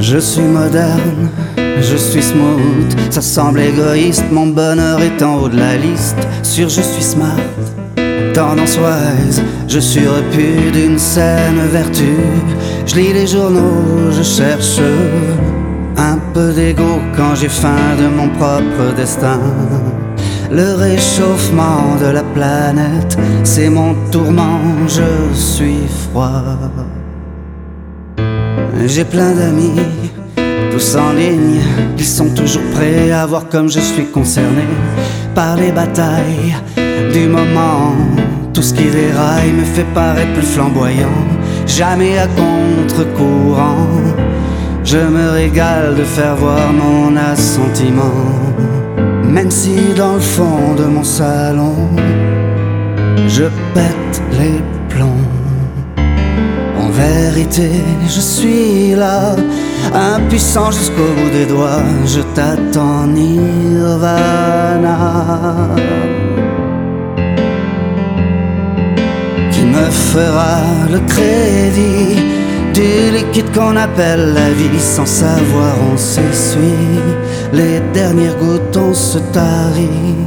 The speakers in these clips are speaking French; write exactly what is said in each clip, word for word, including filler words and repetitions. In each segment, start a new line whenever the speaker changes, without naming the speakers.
Je suis moderne, je suis smooth. Ça semble égoïste, mon bonheur est en haut de la liste. Sûr je suis smart, tendance wise. Je suis repu d'une saine vertu. Je lis les journaux, je cherche un peu d'ego quand j'ai faim de mon propre destin. Le réchauffement de la planète, c'est mon tourment, je suis froid. J'ai plein d'amis, tous en ligne, qui sont toujours prêts à voir comme je suis concerné par les batailles du moment. Tout ce qui déraille me fait paraître plus flamboyant, jamais à contre-courant. Je me régale de faire voir mon assentiment, même si dans le fond de mon salon je pète les plombs. En vérité, je suis là, impuissant jusqu'au bout des doigts. Je t'attends, Nirvana. Qui me fera le crédit du liquide qu'on appelle la vie? Sans savoir on s'essuie, les dernières gouttes on se tarit.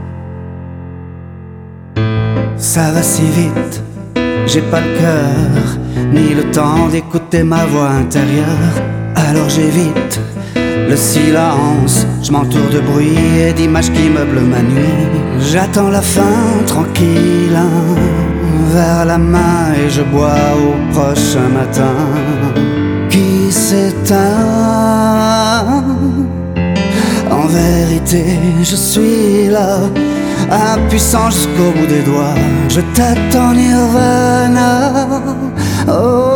Ça va si vite, j'ai pas le cœur ni le temps d'écouter ma voix intérieure. Alors j'évite le silence, je m'entoure de bruit et d'images qui meublent ma nuit. J'attends la fin tranquille, un verre à la main et je bois au prochain matin qui s'éteint. En vérité, je suis là, impuissant jusqu'au bout des doigts. Je t'attends, Nirvana. Oh,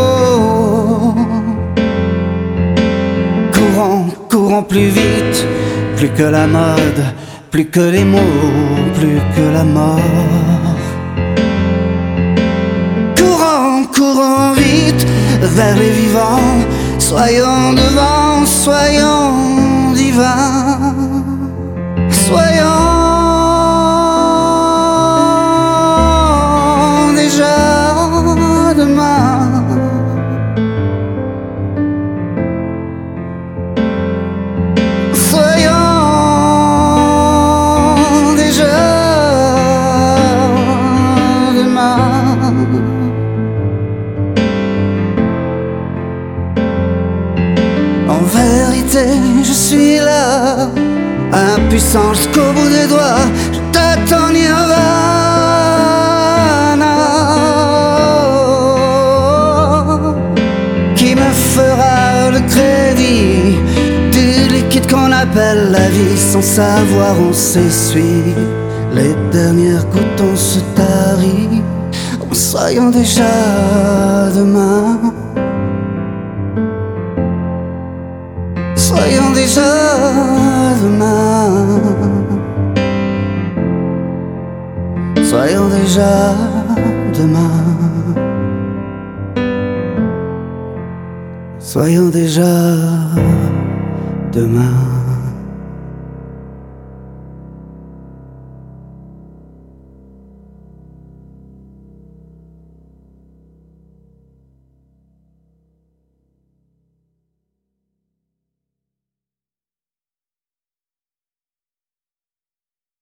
courons, courons plus vite, plus que la mode, plus que les mots, plus que la mort. Courons, courons vite vers les vivants. Soyons devant, soyons divins. Soyons demain. Soyons déjà demain. En vérité, je suis là, impuissant jusqu'au bout des doigts. Je t'attends, Nirvana. Fera le crédit du liquide qu'on appelle la vie. Sans savoir on s'essuie, les dernières gouttes on se tarit. Soyons déjà demain. Soyons déjà demain. Soyons déjà demain. Soyons déjà demain.